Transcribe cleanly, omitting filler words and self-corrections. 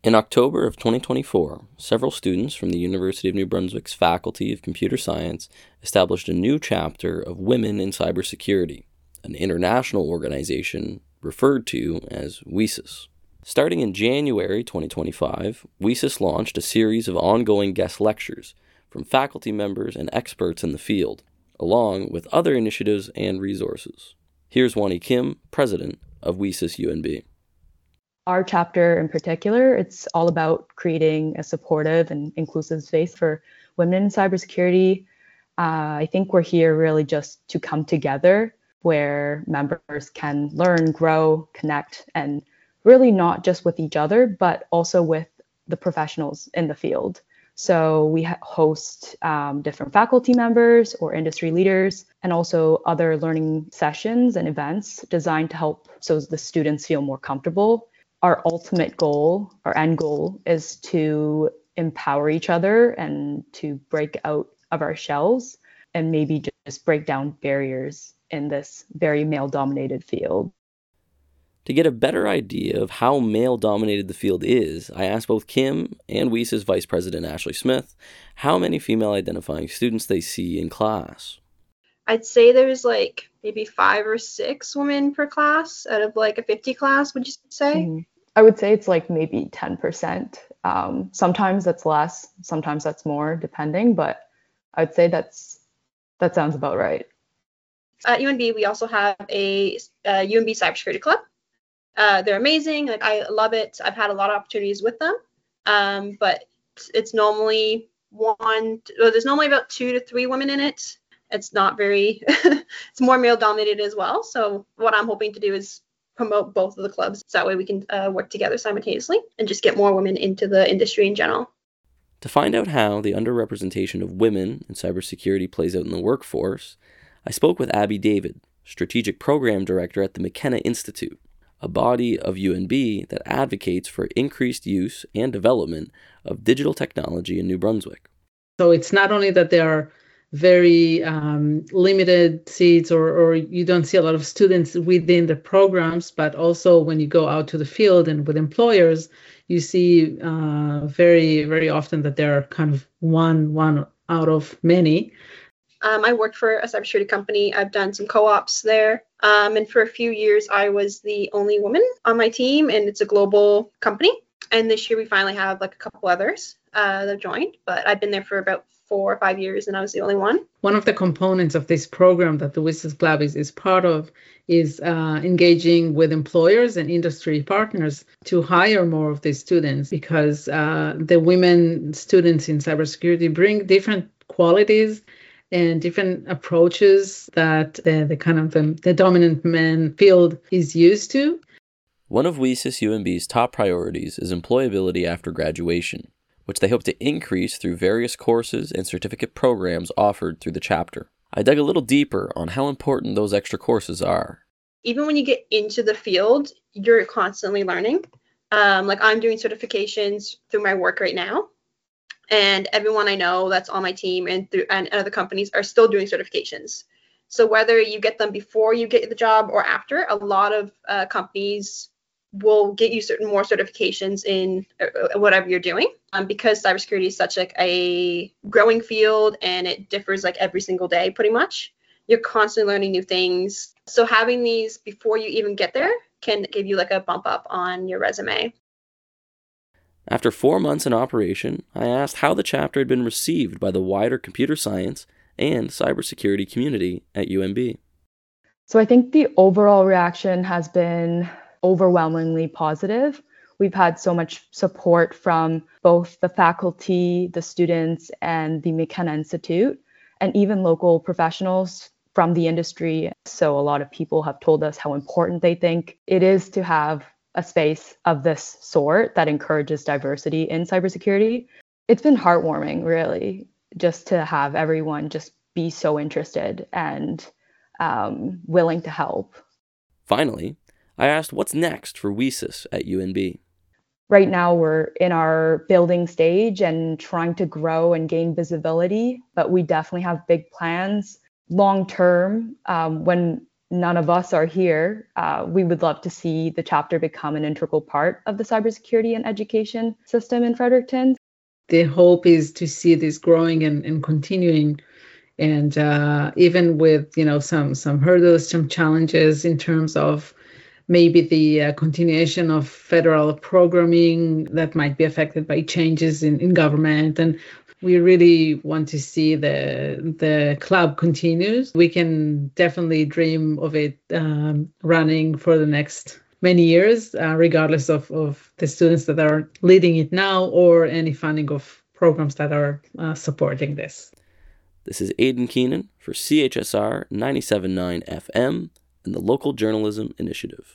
In October of 2024, several students from the University of New Brunswick's Faculty of Computer Science established a new chapter of Women in Cybersecurity, an international organization referred to as WISIS. Starting in January 2025, WISIS launched a series of ongoing guest lectures from faculty members and experts in the field, along with other initiatives and resources. Here's Wani Kim, president of WISIS UNB. Our chapter in particular, it's all about creating a supportive and inclusive space for women in cybersecurity. I think we're here really just to come together where members can learn, grow, connect, and really not just with each other, but also with the professionals in the field. So we host different faculty members or industry leaders, and also other learning sessions and events designed to help so the students feel more comfortable. Our ultimate goal, our end goal, is to empower each other and to break out of our shells and maybe just break down barriers in this very male-dominated field. To get a better idea of how male-dominated the field is, I asked both Kim and WISIS Vice President Ashley Smith how many female-identifying students they see in class. I'd say there's maybe 5 or 6 women per class out of a 50 class, would you say? I would say it's maybe 10%. Sometimes that's less, sometimes that's more, depending, but I'd say that sounds about right. At UNB, we also have a UNB Cybersecurity Club. They're amazing. I love it. I've had a lot of opportunities with them, but it's normally there's normally about 2 to 3 women in it. It's not very, it's more male dominated as well. So what I'm hoping to do is promote both of the clubs. So that way we can work together simultaneously and just get more women into the industry in general. To find out how the underrepresentation of women in cybersecurity plays out in the workforce, I spoke with Abby David, Strategic Program Director at the McKenna Institute, a body of UNB that advocates for increased use and development of digital technology in New Brunswick. So it's not only that there are very limited seats or you don't see a lot of students within the programs, but also when you go out to the field and with employers, you see very, very often that there are kind of one out of many. I worked for a cybersecurity company. I've done some co-ops there. And for a few years, I was the only woman on my team, and it's a global company. And this year we finally have a couple others that joined, but I've been there for about 4 or 5 years, and I was the only one. One of the components of this program that the WISIS Club is part of is engaging with employers and industry partners to hire more of these students, because the women students in cybersecurity bring different qualities and different approaches that the dominant men field is used to. One of WISIS UNB's top priorities is employability after graduation, which they hope to increase through various courses and certificate programs offered through the chapter. I dug a little deeper on how important those extra courses are. Even when you get into the field, you're constantly learning. I'm doing certifications through my work right now, and everyone I know that's on my team and other companies are still doing certifications. So whether you get them before you get the job or after, a lot of companies will get you more certifications in whatever you're doing, because cybersecurity is such a growing field and it differs every single day pretty much. You're constantly learning new things. So having these before you even get there can give you a bump up on your resume. After 4 months in operation, I asked how the chapter had been received by the wider computer science and cybersecurity community at UNB. So I think the overall reaction has been overwhelmingly positive. We've had so much support from both the faculty, the students, and the McKenna Institute, and even local professionals from the industry. So a lot of people have told us how important they think it is to have a space of this sort that encourages diversity in cybersecurity. It's been heartwarming, really, just to have everyone just be so interested and willing to help. Finally, I asked what's next for WISIS at UNB. Right now, we're in our building stage and trying to grow and gain visibility, but we definitely have big plans long term when none of us are here, we would love to see the chapter become an integral part of the cybersecurity and education system in Fredericton. The hope is to see this growing and continuing, and even with some hurdles, some challenges in terms of maybe the continuation of federal programming that might be affected by changes in government. And we really want to see the club continues. We can definitely dream of it running for the next many years, regardless of the students that are leading it now or any funding of programs that are supporting this. This is Aidan Keenan for CHSR 97.9 FM and the Local Journalism Initiative.